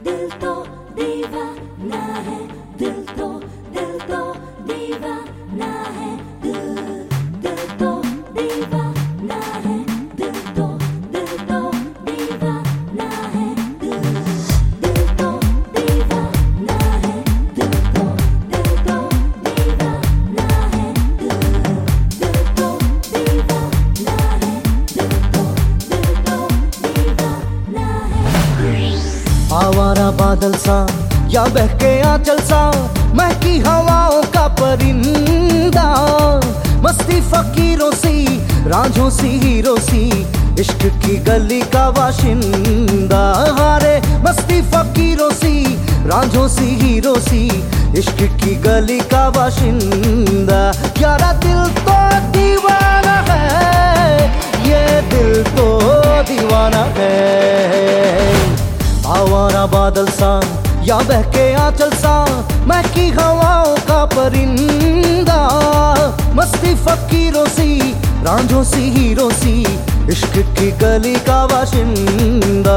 दिल तो दीवाना है, दिल तो दीवाना है, दिल तो दीवाना है, दिल तो दीवाना है, दिल तो दीवाना है, दिल तो दीवाना है, दिल तो दीवाना है, दिल तो दीवाना है। आवारा बादल सा या बहके आंचल सा, महकी हवाओं का परिंदा, मस्ती फकीरों सी, रांझों सी, हीरो सी, इश्क की गली का वाशिंदा। हारे मस्ती फकीरों सी, रांझों सी, हीरो सी, इश्क की गली का वाशिंदा। यारा दिल तो दीवाना है, ये दिल तो दीवाना है। आवारा बादल सा या बहके आंचल सा, महकी हवाओं का परिंदा, मस्ती फकीरों सी, रांझों सी, हीरो सी, इश्क की गली का वाशिंदा।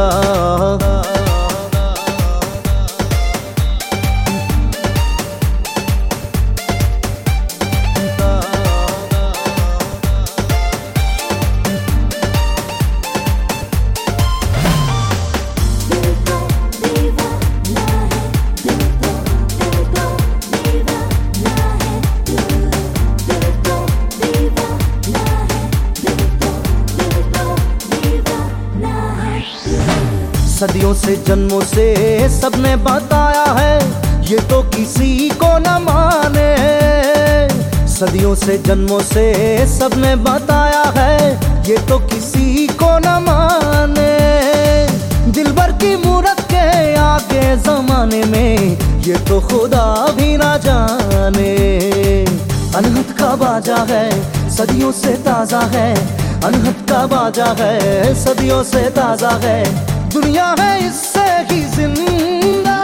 सदियों से जन्मों से सबने बताया है, ये तो किसी को न माने। सदियों से जन्मों से सबने बताया है, ये तो किसी को न माने। दिलबर की मूरत के आगे जमाने में, ये तो खुदा भी ना जाने। अनहद का बाजा है, सदियों से ताजा है, अनहद का बाजा है, सदियों से ताजा है। दुनिया है इससे ही जिंदा,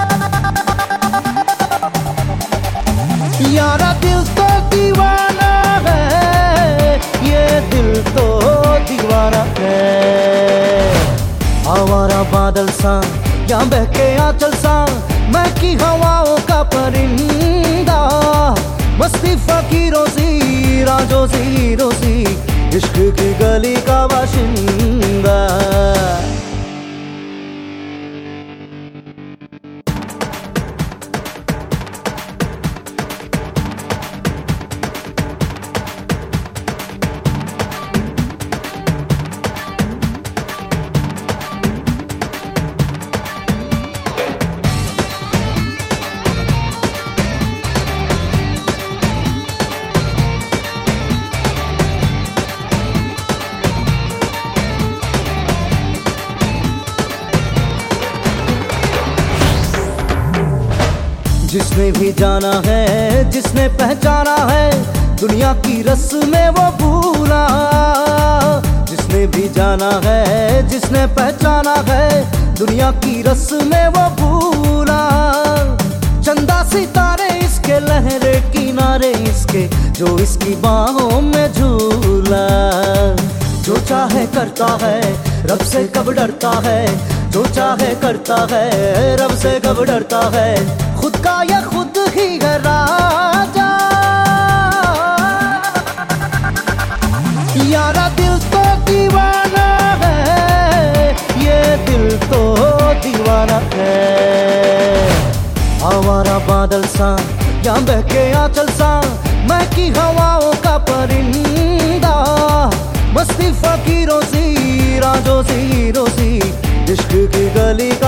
यारा दिल तो दीवाना है, ये दिल तो दीवाना है। आवारा बादल सा या बहके आंचल सा, महकी हवाओं का परिंदा, मस्ती फकीरों सी, रांझों सी, हीरो सी, इश्क की गली का वाशिंदा। जिसने भी जाना है, जिसने पहचाना है, दुनिया की रस्में वो भूला। जिसने भी जाना है, जिसने पहचाना है, दुनिया की रस्में वो भूला। चंदा सितारे इसके, लहरे किनारे इसके, जो इसकी बाहों में झूला। जो चाहे करता है, रब से कब डरता है, जो चाहे करता है, रब से कब डरता है। खुद का या खुद ही है राजा, यारा दिल तो दीवाना है, ये दिल तो दीवाना है। आवारा बादल सा या बहके आंचल सा, महकी हवाओं का परिंदा, मस्ती फकीरों सी, रांझों सी, हीरो सी, इश्क की गली